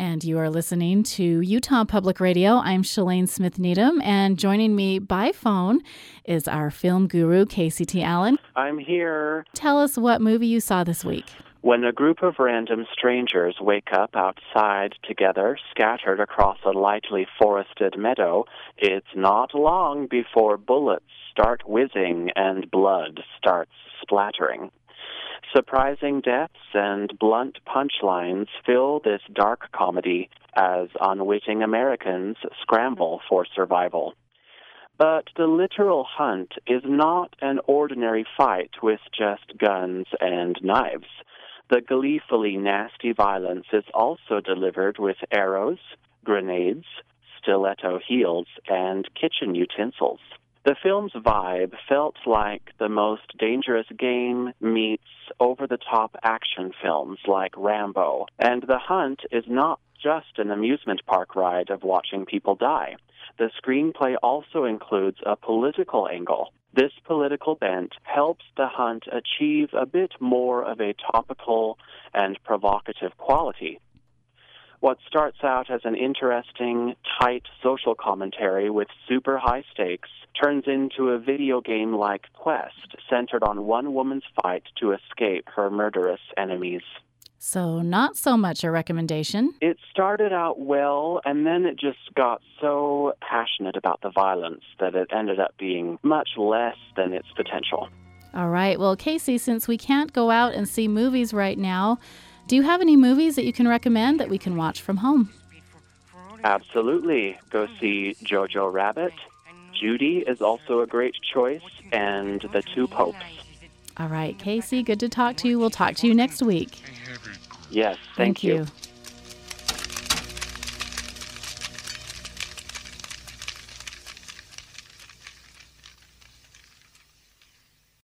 And you are listening to Utah Public Radio. I'm Shalane Smith Needham, and joining me by phone is our film guru, Casey T. Allen. I'm here. Tell us what movie you saw this week. When a group of random strangers wake up outside together, scattered across a lightly forested meadow, it's not long before bullets start whizzing and blood starts splattering. Surprising deaths and blunt punchlines fill this dark comedy as unwitting Americans scramble for survival. But the literal hunt is not an ordinary fight with just guns and knives. The gleefully nasty violence is also delivered with arrows, grenades, stiletto heels, and kitchen utensils. The film's vibe felt like the most dangerous game meets over-the-top action films like Rambo. And the hunt is not just an amusement park ride of watching people die. The screenplay also includes a political angle. This political bent helps the hunt achieve a bit more of a topical and provocative quality. What starts out as an interesting, tight social commentary with super high stakes turns into a video game-like quest centered on one woman's fight to escape her murderous enemies. So not so much a recommendation. It started out well, and then it just got so passionate about the violence that it ended up being much less than its potential. All right. Well, Casey, since we can't go out and see movies right now, do you have any movies that you can recommend that we can watch from home? Absolutely. Go see Jojo Rabbit. Judy is also a great choice, and The Two Popes. All right, Casey, good to talk to you. We'll talk to you next week. Yes, thank you.